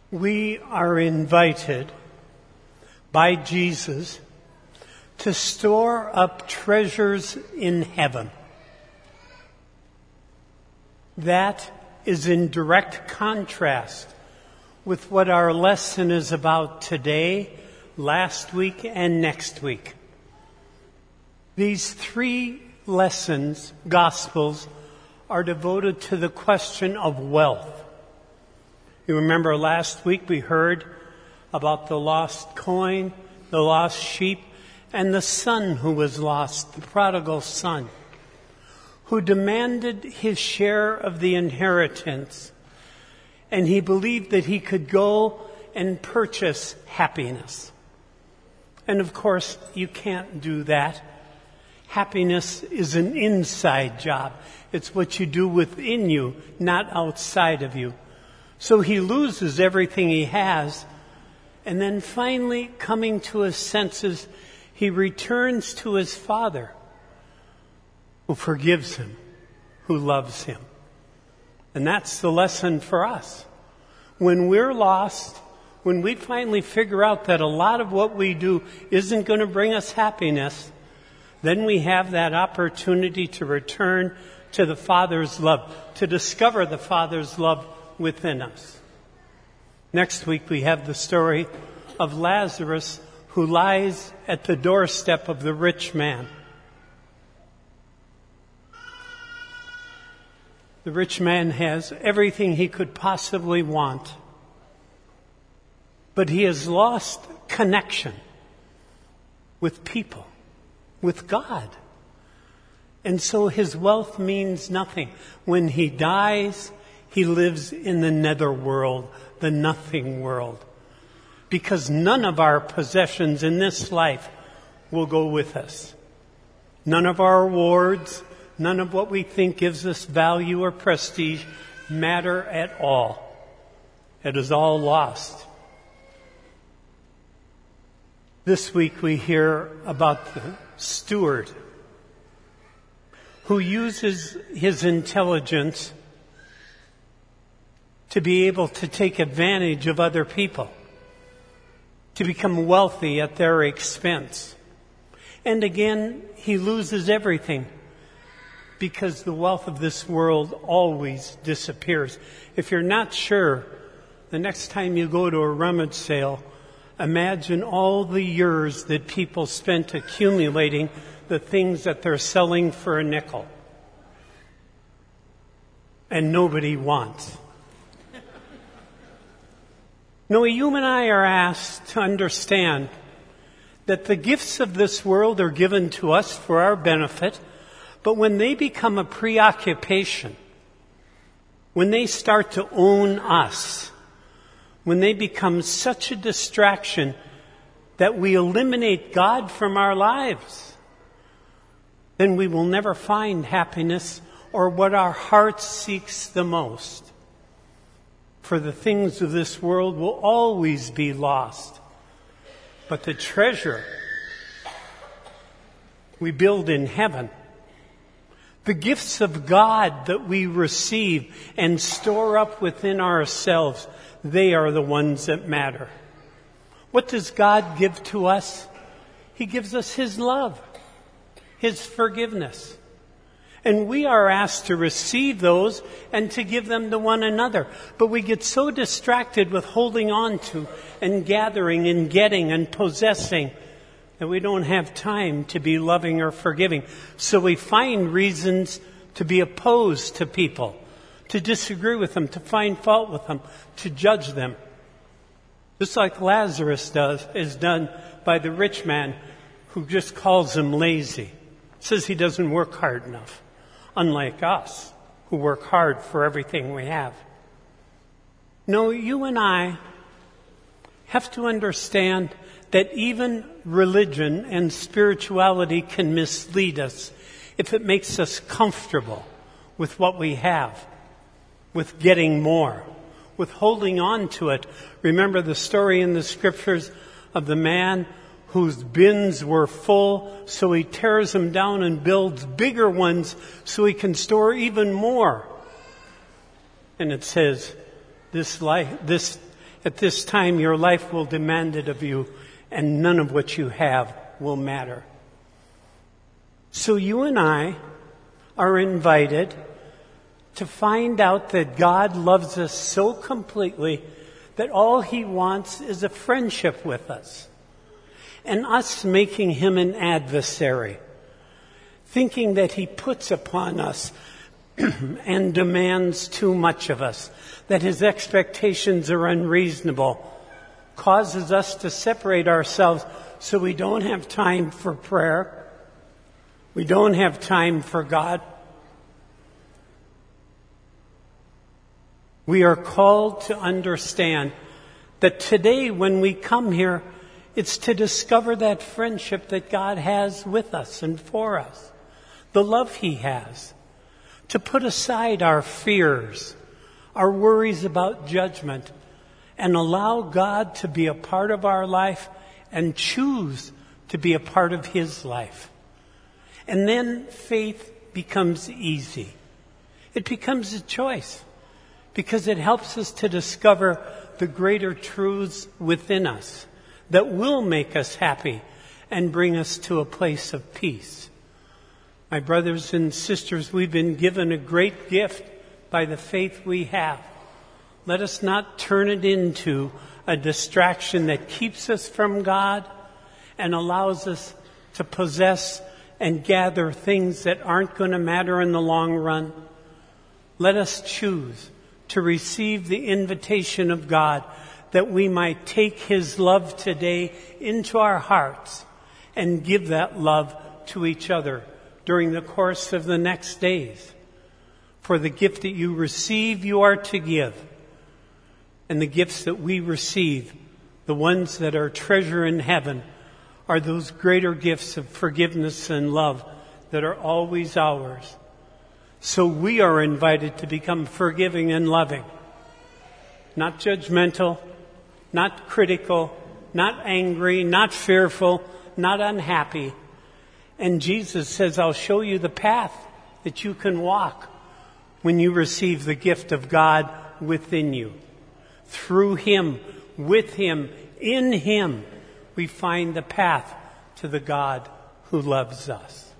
We are invited by Jesus to store up treasures in heaven. That is in direct contrast with what our lesson is about today, last week, and next week. These three lessons, Gospels, are devoted to the question of wealth. You remember last week we heard about the lost coin, the lost sheep, and the son who was lost, the prodigal son, who demanded his share of the inheritance. And he believed that he could go and purchase happiness. And of course, you can't do that. Happiness is an inside job. It's what you do within you, not outside of you. So he loses everything he has, and then finally, coming to his senses, he returns to his father, who forgives him, who loves him. And that's the lesson for us. When we're lost, when we finally figure out that a lot of what we do isn't going to bring us happiness, then we have that opportunity to return to the Father's love, to discover the Father's love within us. Next week we have the story of Lazarus, who lies at the doorstep of the rich man. The rich man has everything he could possibly want, but he has lost connection with people, with God. And so his wealth means nothing. When he dies, he lives in the netherworld, the nothing world. Because none of our possessions in this life will go with us. None of our awards, none of what we think gives us value or prestige matter at all. It is all lost. This week we hear about the steward who uses his intelligence to be able to take advantage of other people, to become wealthy at their expense. And again, he loses everything because the wealth of this world always disappears. If you're not sure, the next time you go to a rummage sale, imagine all the years that people spent accumulating the things that they're selling for a nickel. And nobody wants. No, you and I are asked to understand that the gifts of this world are given to us for our benefit, but when they become a preoccupation, when they start to own us, when they become such a distraction that we eliminate God from our lives, then we will never find happiness or what our heart seeks the most. For the things of this world will always be lost. But the treasure we build in heaven, the gifts of God that we receive and store up within ourselves, they are the ones that matter. What does God give to us? He gives us His love, His forgiveness. And we are asked to receive those and to give them to one another. But we get so distracted with holding on to and gathering and getting and possessing that we don't have time to be loving or forgiving. So we find reasons to be opposed to people, to disagree with them, to find fault with them, to judge them. Just like Lazarus is done by the rich man who just calls him lazy. Says he doesn't work hard enough. Unlike us, who work hard for everything we have. No, you and I have to understand that even religion and spirituality can mislead us if it makes us comfortable with what we have, with getting more, with holding on to it. Remember the story in the scriptures of the man whose bins were full, so he tears them down and builds bigger ones so he can store even more. And it says, this At this time, your life will demand it of you, and none of what you have will matter. So you and I are invited to find out that God loves us so completely that all He wants is a friendship with us, and us making Him an adversary, thinking that He puts upon us and demands too much of us, that His expectations are unreasonable, causes us to separate ourselves so we don't have time for prayer, we don't have time for God. We are called to understand that today when we come here, it's to discover that friendship that God has with us and for us, the love He has, to put aside our fears, our worries about judgment, and allow God to be a part of our life and choose to be a part of His life. And then faith becomes easy. It becomes a choice because it helps us to discover the greater truths within us that will make us happy and bring us to a place of peace. My brothers and sisters, we've been given a great gift by the faith we have. Let us not turn it into a distraction that keeps us from God and allows us to possess and gather things that aren't going to matter in the long run. Let us choose to receive the invitation of God that we might take His love today into our hearts and give that love to each other during the course of the next days. For the gift that you receive, you are to give. And the gifts that we receive, the ones that are treasure in heaven, are those greater gifts of forgiveness and love that are always ours. So we are invited to become forgiving and loving, not judgmental, not critical, not angry, not fearful, not unhappy. And Jesus says, I'll show you the path that you can walk when you receive the gift of God within you. Through Him, with Him, in Him, we find the path to the God who loves us.